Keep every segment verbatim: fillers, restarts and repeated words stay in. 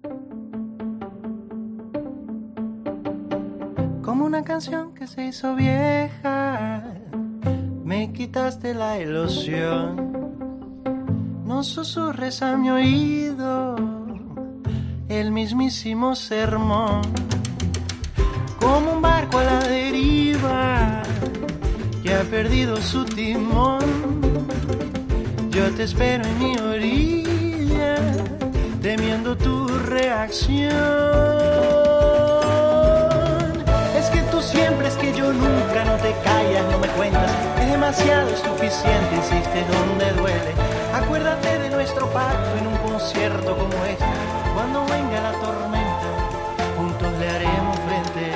Como una canción que se hizo vieja, me quitaste la ilusión. No susurres a mi oído el mismísimo sermón. Como un barco a la deriva que ha perdido su timón, yo te espero en mi orilla, temiendo tu reacción. Es que tú siempre, es que yo nunca, no te callas, no me cuentas. Es demasiado, es suficiente, insiste donde duele. Acuérdate de nuestro pacto en un concierto como este. Cuando venga la tormenta, juntos le haremos frente.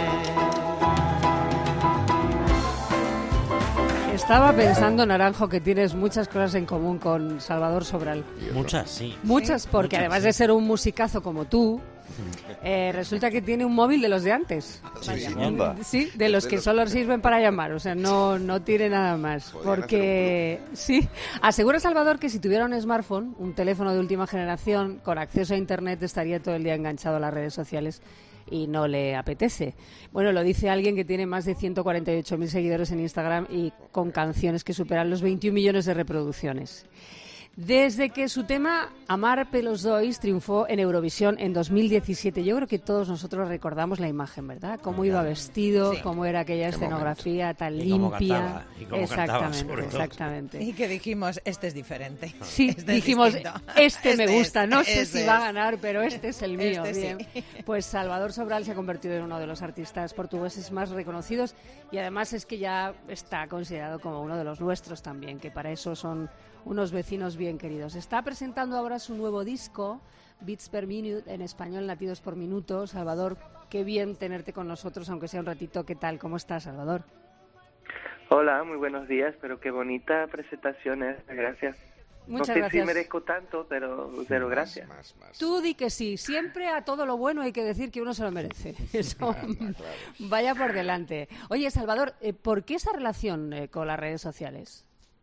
Estaba pensando, Naranjo, que tienes muchas cosas en común con Salvador Sobral. Muchas, sí. Muchas, porque Muchas, además sí. de ser un musicazo como tú, eh, resulta que tiene un móvil de los de antes. Sí, Sí, de los que solo sirven para llamar, o sea, no, no tiene nada más. Porque, sí, asegura Salvador que si tuviera un smartphone, un teléfono de última generación, con acceso a Internet, estaría todo el día enganchado a las redes sociales y no le apetece. Bueno, lo dice alguien que tiene más de ciento cuarenta y ocho mil seguidores en Instagram y con canciones que superan los veintiún millones de reproducciones. Desde que su tema Amar pelos dois triunfó en Eurovisión en dos mil diecisiete, yo creo que todos nosotros recordamos la imagen, ¿verdad? Cómo iba vestido, sí. Cómo era aquella escenografía tan y limpia. Cómo cantaba, y cómo exactamente, cantaba, exactamente. Y que dijimos, este es diferente. Sí, este dijimos, es este, este me gusta, es, no sé este si va a es. ganar, pero este es el mío. Este Bien. sí. Pues Salvador Sobral se ha convertido en uno de los artistas portugueses más reconocidos y además es que ya está considerado como uno de los nuestros también, que para eso son unos vecinos bien queridos. Está presentando ahora su nuevo disco, Beats per Minute, en español, latidos por minuto. Salvador, qué bien tenerte con nosotros, aunque sea un ratito. ¿Qué tal? ¿Cómo estás, Salvador? Hola, muy buenos días, pero qué bonita presentación, ¿eh? Gracias. Muchas no sé gracias. si merezco tanto, pero, pero gracias. Más, más, más. Tú di que sí. Siempre a todo lo bueno hay que decir que uno se lo merece. Eso, Claro, claro. vaya por delante. Oye, Salvador, eh, ¿por qué esa relación eh, con las redes sociales?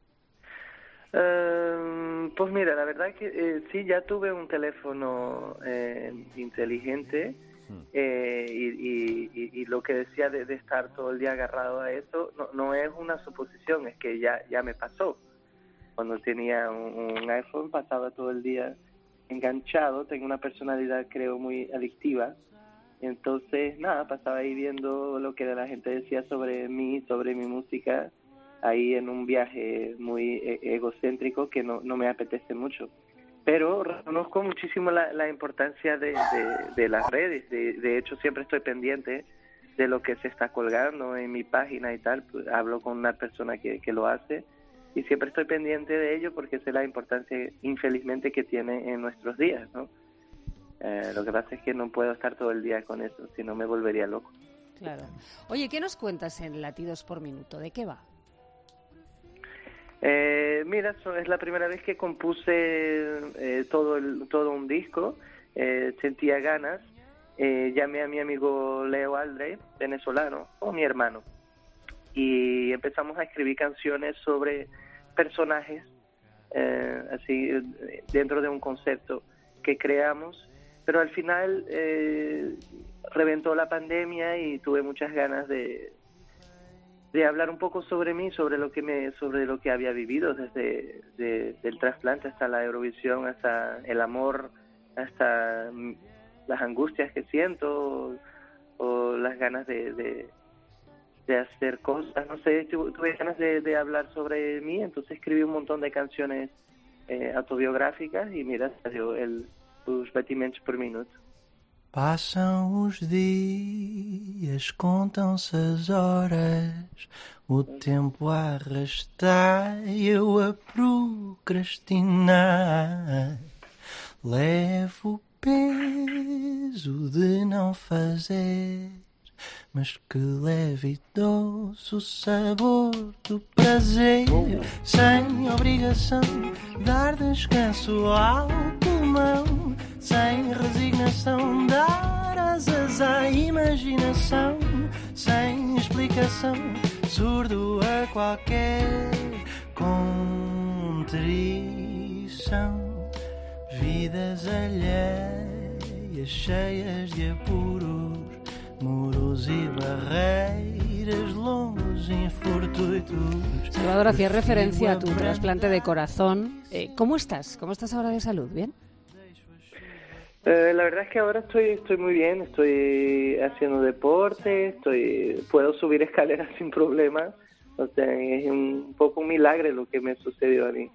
Uh, pues mira, la verdad es que eh, sí, ya tuve un teléfono eh, inteligente eh, y, y, y, y lo que decía de, de estar todo el día agarrado a eso no, no es una suposición, es que ya, ya me pasó. Cuando tenía un, un iPhone pasaba todo el día enganchado, tengo una personalidad creo muy adictiva, entonces nada, pasaba ahí viendo lo que la gente decía sobre mí, sobre mi música, ahí en un viaje muy egocéntrico que no, no me apetece mucho. Pero reconozco muchísimo la, la importancia de, de, de las redes. De, de hecho, siempre estoy pendiente de lo que se está colgando en mi página y tal. Pues, hablo con una persona que, que lo hace y siempre estoy pendiente de ello porque sé la importancia, infelizmente, que tiene en nuestros días, ¿no? Eh, lo que pasa es que no puedo estar todo el día con eso, si no me volvería loco. Claro. Oye, ¿qué nos cuentas en Latidos por Minuto? ¿De qué va? Eh, mira, so, es la primera vez que compuse eh, todo el, todo un disco, eh, sentía ganas, eh, llamé a mi amigo Leo Aldre, venezolano, o mi hermano, y empezamos a escribir canciones sobre personajes, eh, así dentro de un concepto que creamos, pero al final eh, reventó la pandemia y tuve muchas ganas de de hablar un poco sobre mí, sobre lo que me, sobre lo que había vivido desde de, del trasplante hasta la Eurovisión, hasta el amor, hasta las angustias que siento o, o las ganas de, de, de hacer cosas. No sé, tuve ganas de, de hablar sobre mí, entonces escribí un montón de canciones eh, autobiográficas y mira, salió el Os Batimentos por Minuto. Passam os dias, contam-se as horas, o tempo a arrastar e eu a procrastinar. Levo o peso de não fazer, mas que leve e doce o sabor do prazer. Sem obrigação, dar descanso ao pulmão, sem resignação, dar asas à imaginação, sem explicação, surdo a qualquer contrição. Vidas alheias vias cheias de apuros, muros e barreiras longos e fortuitos. Salvador, hacía referencia a tu trasplante de corazón. Eh, ¿Cómo estás? ¿Cómo estás ahora de salud? ¿Bien? Eh, la verdad es que ahora estoy estoy muy bien, estoy haciendo deporte, estoy puedo subir escaleras sin problemas, o sea, es un poco un milagro lo que me sucedió a mí.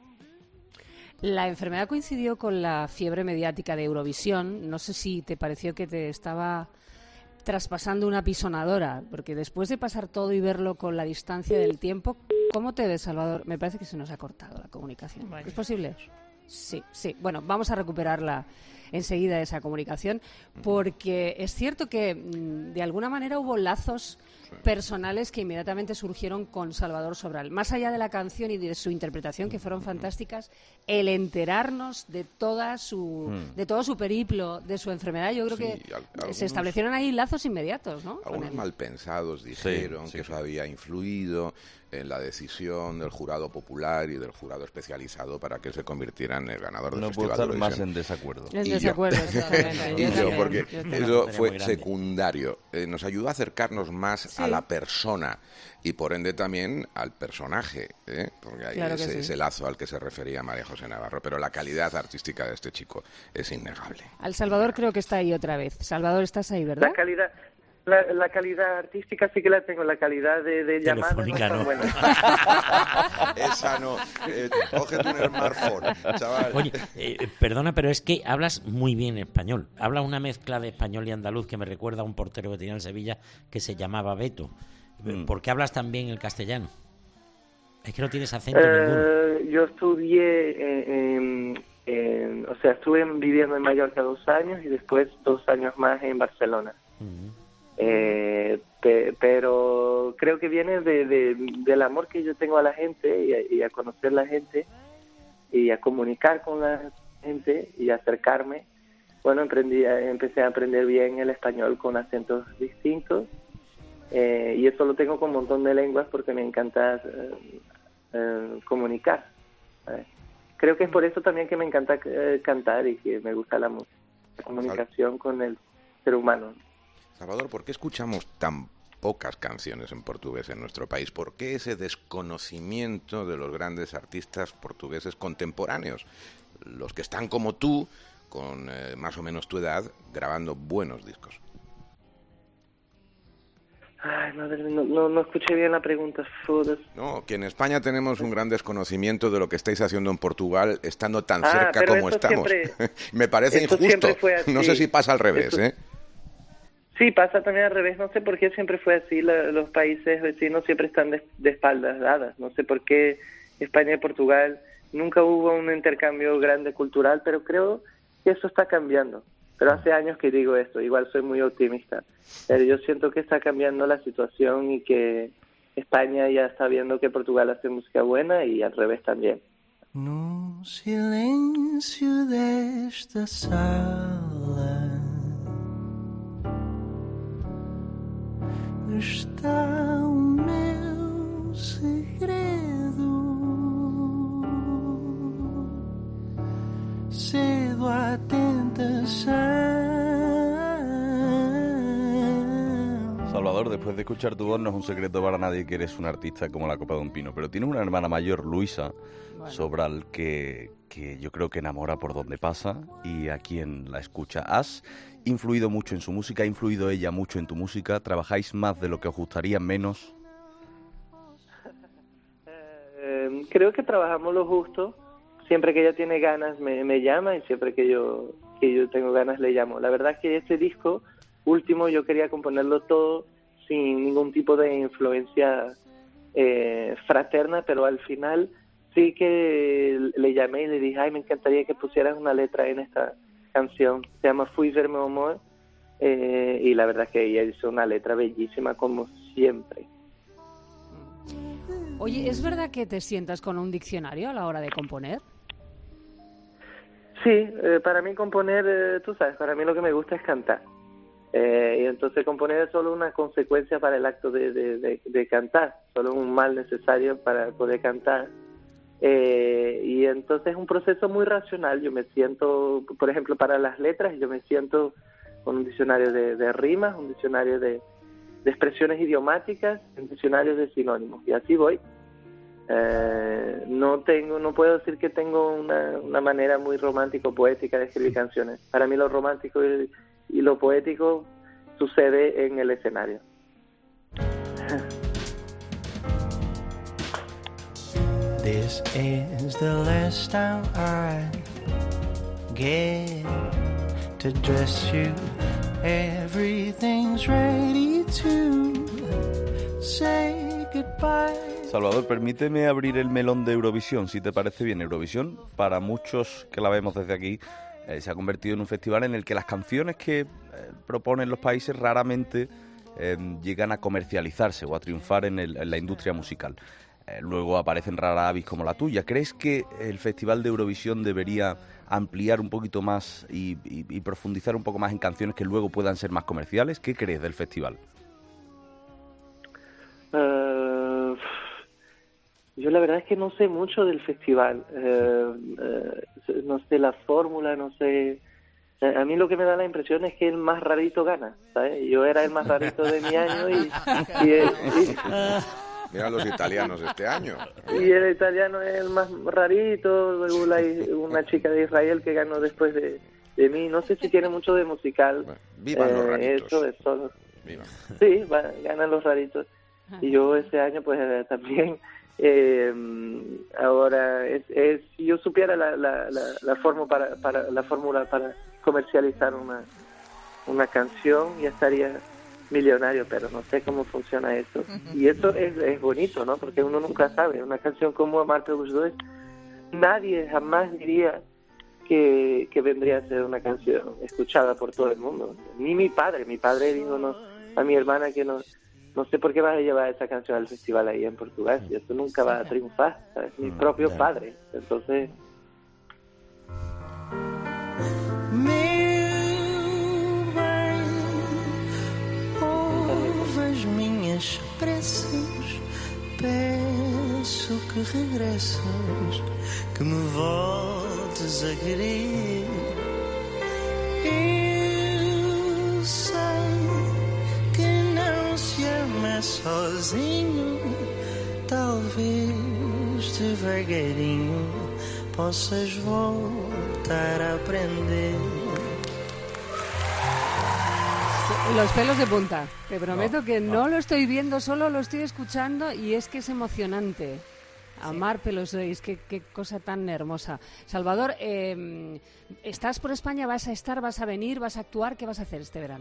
La enfermedad coincidió con la fiebre mediática de Eurovisión. No sé si te pareció que te estaba traspasando una pisonadora, porque después de pasar todo y verlo con la distancia del tiempo, ¿cómo te ves, Salvador? Me parece que se nos ha cortado la comunicación. ¿Es posible? Sí, sí. Bueno, vamos a recuperarla enseguida, esa comunicación, porque es cierto que de alguna manera hubo lazos personales que inmediatamente surgieron con Salvador Sobral. Más allá de la canción y de su interpretación, que fueron fantásticas, el enterarnos de toda su mm. de todo su periplo, de su enfermedad, yo creo sí, que algunos, se establecieron ahí lazos inmediatos, ¿no? Algunos malpensados dijeron sí, sí, que eso había influido en la decisión del jurado popular y del jurado especializado para que se convirtiera en el ganador del no Festival puedo de estar Eurovisión. más en desacuerdo. En y desacuerdo, yo, exactamente. y yo, también, porque yo eso fue secundario. Eh, nos ayudó a acercarnos más sí. a la persona y por ende también al personaje, ¿eh? Porque hay claro ese, sí. ese lazo al que se refería María José Navarro, pero la calidad artística de este chico es innegable. Al Salvador creo que está ahí otra vez. Salvador, estás ahí, ¿verdad? La calidad... La, la calidad artística sí que la tengo, la calidad de, de llamada no está no. buena. Esa no. Eh, cógete un smartphone, chaval. Oye, eh, perdona, pero es que hablas muy bien español. Hablas una mezcla de español y andaluz que me recuerda a un portero que tenía en Sevilla que se llamaba Beto. Mm. ¿Por qué hablas tan bien el castellano? Es que no tienes acento eh, ninguno. Yo estudié, en, en, o sea, estuve viviendo en Mallorca dos años y después dos años más en Barcelona. Mm. Eh, pe, pero creo que viene de, de, del amor que yo tengo a la gente y a, y a conocer la gente y a comunicar con la gente y a acercarme. Bueno, emprendí, empecé a aprender bien el español con acentos distintos eh, y eso lo tengo con un montón de lenguas porque me encanta eh, eh, comunicar. ¿sabes? Creo que es por eso también que me encanta eh, cantar y que me gusta la música, la comunicación con el ser humano. Salvador, ¿por qué escuchamos tan pocas canciones en portugués en nuestro país? ¿Por qué ese desconocimiento de los grandes artistas portugueses contemporáneos? Los que están como tú, con eh, más o menos tu edad, grabando buenos discos. Ay, madre, no, no, no escuché bien la pregunta. Fodas. No, que en España tenemos un gran desconocimiento de lo que estáis haciendo en Portugal, estando tan ah, cerca como estamos. Siempre, Me parece injusto. No sé si pasa al revés, esto... ¿eh? Sí, pasa también al revés. No sé por qué siempre fue así. La, los países vecinos siempre están de, de espaldas dadas. No sé por qué España y Portugal nunca hubo un intercambio grande cultural, pero creo que eso está cambiando. Pero hace años que digo esto. Igual soy muy optimista. Pero yo siento que está cambiando la situación y que España ya está viendo que Portugal hace música buena y al revés también. No silencio de esta sala está o meu segredo. Cedo a tentación. Salvador, después de escuchar tu voz, no es un secreto para nadie que eres un artista como la copa de un pino, pero tienes una hermana mayor, Luisa, bueno. Sobral, que, que yo creo que enamora por donde pasa y a quien la escucha. ¿Has influido mucho en su música? ¿Ha influido ella mucho en tu música? ¿Trabajáis más de lo que os gustaría, menos? Eh, creo que trabajamos lo justo. Siempre que ella tiene ganas me, me llama y siempre que yo, que yo tengo ganas le llamo. La verdad es que este disco último yo quería componerlo todo sin ningún tipo de influencia eh, fraterna, pero al final sí que le llamé y le dije, ay, me encantaría que pusieras una letra en esta canción. Se llama Fui ver meu amor eh, y la verdad es que ella hizo una letra bellísima como siempre. Oye, ¿es verdad que te sientas con un diccionario a la hora de componer? Sí, eh, para mí componer, eh, tú sabes, para mí lo que me gusta es cantar. Eh, y entonces componer es solo una consecuencia para el acto de, de, de, de cantar, solo un mal necesario para poder cantar. Eh, y entonces es un proceso muy racional. Yo me siento, por ejemplo, para las letras, yo me siento con un diccionario de, de rimas, un diccionario de, de expresiones idiomáticas, un diccionario de sinónimos, y así voy. Eh, no tengo, no puedo decir que tengo una, una manera muy romántico poética de escribir canciones. Para mí lo romántico y, y lo poético sucede en el escenario. This is the last time I get to dress you. Everything's ready to say goodbye. Salvador, permíteme abrir el melón de Eurovisión, si te parece bien. Eurovisión, para muchos que la vemos desde aquí, eh, se ha convertido en un festival en el que las canciones que eh, proponen los países raramente eh, llegan a comercializarse o a triunfar en, el, en la industria musical. Eh, luego aparecen rara avis como la tuya. ¿Crees que el Festival de Eurovisión debería ampliar un poquito más y, y, y profundizar un poco más en canciones que luego puedan ser más comerciales? ¿Qué crees del festival? Uh, yo la verdad es que no sé mucho del festival. Uh, uh, no sé la fórmula, no sé... A mí lo que me da la impresión es que el más rarito gana, ¿sabes? Yo era el más rarito de mi año y... y, el, y Mira los italianos este año. Y el italiano es el más rarito, luego hay una chica de Israel que ganó después de, de mí. No sé si tiene mucho de musical. Bueno, vivan eh, los raritos. Eso es todo. Viva. Sí, va, ganan los raritos. Y yo este año pues también... Eh, ahora, es, es, si yo supiera la, la, la, la, forma para, para, la fórmula para comercializar una, una canción, ya estaría millonario, pero no sé cómo funciona eso. Y eso es, es bonito, ¿no? Porque uno nunca sabe. Una canción como Amarte los dos, nadie jamás diría que, que vendría a ser una canción escuchada por todo el mundo. Ni mi padre. Mi padre dijo no, a mi hermana que no, no sé por qué vas a llevar esa canción al festival ahí en Portugal. Y eso nunca va a triunfar, ¿sabes? Mi propio padre. Entonces... Minhas preces, peço que regresses, que me voltes a querer. Eu sei que não se ama sozinho, talvez devagarinho possas voltar a aprender. Los pelos de punta. Te prometo no, que no. no lo estoy viendo, solo lo estoy escuchando y es que es emocionante. Amar pelos sois, qué, qué cosa tan hermosa. Salvador, eh, ¿estás por España? ¿Vas a estar? ¿Vas a venir? ¿Vas a actuar? ¿Qué vas a hacer este verano?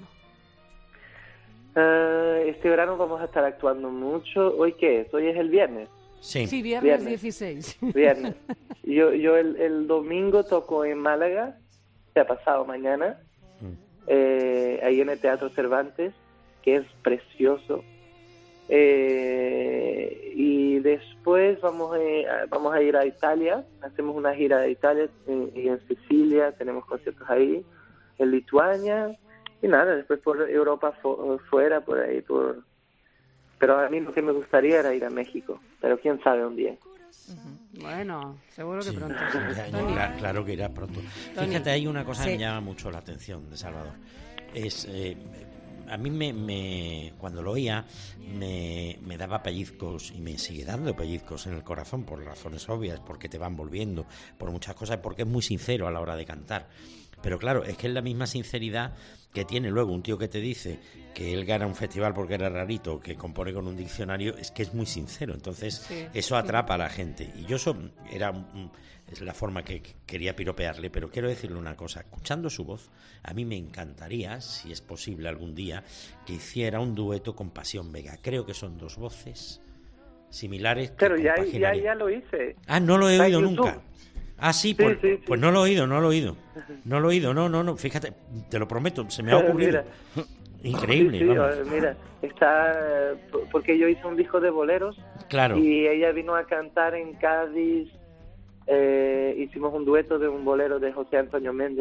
Uh, este verano vamos a estar actuando mucho. ¿Hoy qué es? ¿Hoy es el viernes? Sí, sí viernes, viernes dieciséis. Viernes. Yo, yo el, el domingo toco en Málaga, se ha pasado mañana. Eh, ahí en el Teatro Cervantes, que es precioso, eh, y después vamos a, vamos a ir a Italia, hacemos una gira de Italia en, y en Sicilia, tenemos conciertos ahí, en Lituania, y nada, después por Europa fu- fuera, por ahí, por pero a mí lo que me gustaría era ir a México, pero quién sabe un día. Uh-huh. Bueno, seguro que sí, pronto. Claro, claro que irá pronto. Tony. Fíjate, hay una cosa Sí. que me llama mucho la atención de Salvador. Es, eh, a mí me, me cuando lo oía me, me daba pellizcos y me sigue dando pellizcos en el corazón por razones obvias, porque te van volviendo, por muchas cosas, porque es muy sincero a la hora de cantar. Pero claro, es que es la misma sinceridad que tiene luego un tío que te dice que él gana un festival porque era rarito, que compone con un diccionario, es que es muy sincero. Entonces sí, eso atrapa a la gente. Y yo eso era un, es la forma que quería piropearle, pero quiero decirle una cosa. Escuchando su voz, a mí me encantaría, si es posible algún día, que hiciera un dueto con Pasión Vega. Creo que son dos voces similares. Pero ya, ya, ya lo hice. Ah, no lo he oído YouTube. nunca. Ah, sí, Sí, pues, sí, sí. pues no lo he oído, no lo he oído. No lo he oído, no, no, no. Fíjate, te lo prometo, se me ha ocurrido. Mira. Increíble, Sí, sí, vamos. mira, está porque yo hice un disco de boleros. Claro. Y ella vino a cantar en Cádiz. Eh, hicimos un dueto de un bolero de José Antonio Méndez.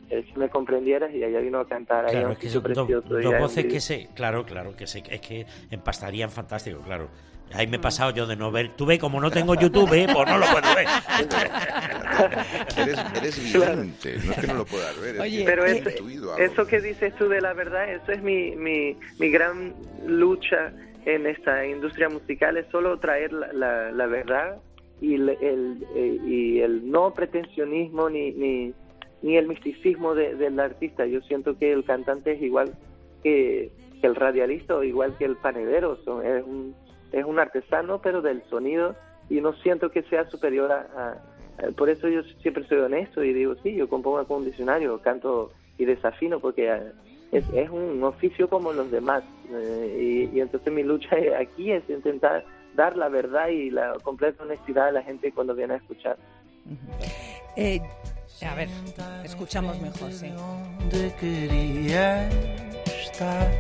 eh, si me comprendieras, y ella vino a cantar ahí. Claro, es que son dos, precioso, dos voces que se, claro, claro, que se, es que empastarían fantástico, claro. Ahí me he pasado yo de no ver. Tú ves, como no tengo YouTube, ¿eh? Pues no lo puedo ver. eres, eres vidente, no es que no lo puedas ver. Oye, es pero que es, intuido eso que dices tú de la verdad, eso es mi, mi, mi gran lucha en esta industria musical, es solo traer la, la, la verdad y el, el, el, y el no pretensionismo ni, ni, ni el misticismo de, del artista. Yo siento que el cantante es igual que, que el radialista o igual que el panadero, son, es un es un artesano, pero del sonido, y no siento que sea superior a, a, a... Por eso yo siempre soy honesto y digo, sí, yo compongo con un diccionario, canto y desafino, porque es, es un oficio como los demás. Eh, y, y entonces mi lucha aquí es intentar dar la verdad y la completa honestidad a la gente cuando viene a escuchar. Eh, a ver, escuchamos mejor, sí. Donde quería estar,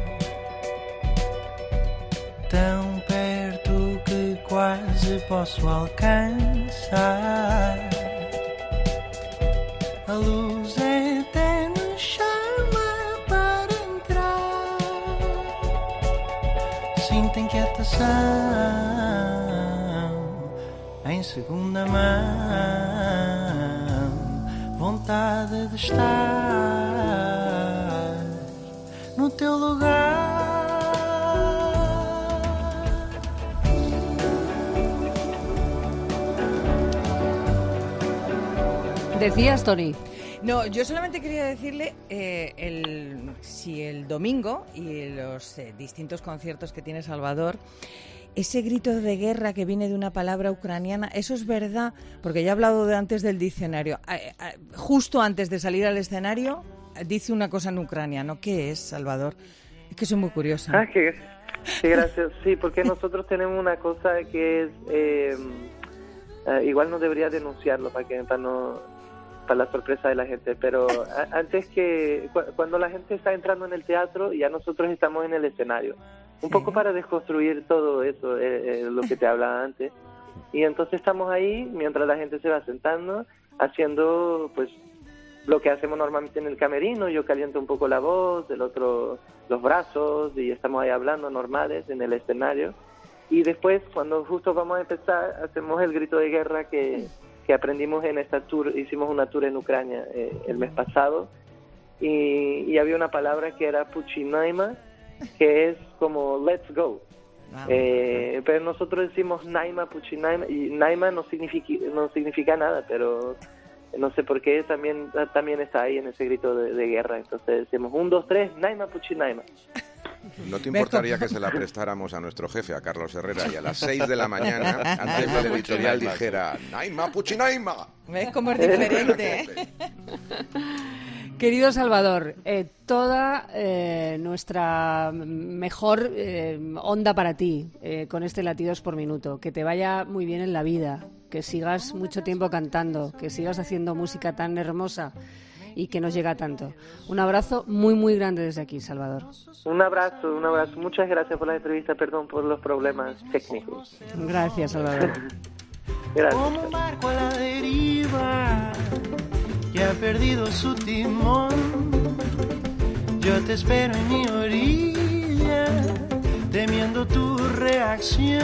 tão perto que quase posso alcançar. A luz eterna chama para entrar. Sinto inquietação em segunda mão, vontade de estar no teu lugar. Decías, Tony. No, yo solamente quería decirle eh, el, si el domingo y los eh, distintos conciertos que tiene Salvador, ese grito de guerra que viene de una palabra ucraniana, ¿eso es verdad? Porque ya he hablado de antes del diccionario. Eh, eh, justo antes de salir al escenario, dice una cosa en ucraniano. ¿Qué es, Salvador? Es que soy muy curiosa. Ah, qué, qué gracioso. Sí, porque nosotros tenemos una cosa que es... Eh, eh, igual no debería denunciarlo para que para no... para la sorpresa de la gente, pero a, antes que cu cuando la gente está entrando en el teatro, ya nosotros estamos en el escenario, un sí. poco para desconstruir todo eso, eh, eh, lo que te hablaba antes, y entonces estamos ahí mientras la gente se va sentando, haciendo pues lo que hacemos normalmente en el camerino. Yo caliento un poco la voz, el otro los brazos, y estamos ahí hablando normales en el escenario, y después cuando justo vamos a empezar hacemos el grito de guerra que que aprendimos en esta tour. Hicimos una tour en Ucrania eh, el mes pasado, y, y había una palabra que era puchinaima, que es como let's go. Wow. Eh, pero nosotros decimos naima, puchinaima, y naima no significa, no significa nada, pero no sé por qué también, también está ahí en ese grito de, de guerra. Entonces decimos un, dos, tres, naima, puchinaima. ¿No te importaría que se la prestáramos a nuestro jefe, a Carlos Herrera, y a las seis de la mañana, antes del editorial, dijera Naima, Puchinaima? ¿Ves cómo es diferente? Querido Salvador, eh, toda eh, nuestra mejor eh, onda para ti, eh, con este Latidos por Minuto. Que te vaya muy bien en la vida, que sigas mucho tiempo cantando, que sigas haciendo música tan hermosa y que nos llega tanto. Un abrazo muy, muy grande desde aquí, Salvador. Un abrazo, un abrazo. Muchas gracias por la entrevista, perdón por los problemas técnicos. Gracias, Salvador. Gracias. Como un barco a la deriva que ha perdido su timón, yo te espero en mi orilla, temiendo tu reacción.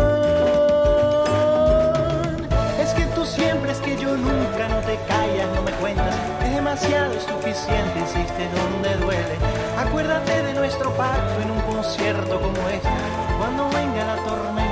Es que tú siempre, es que yo nunca, no te callas, no me cuentas. Es demasiado, es suficiente, insiste donde duele. Acuérdate de nuestro pacto en un concierto como este, cuando venga la tormenta.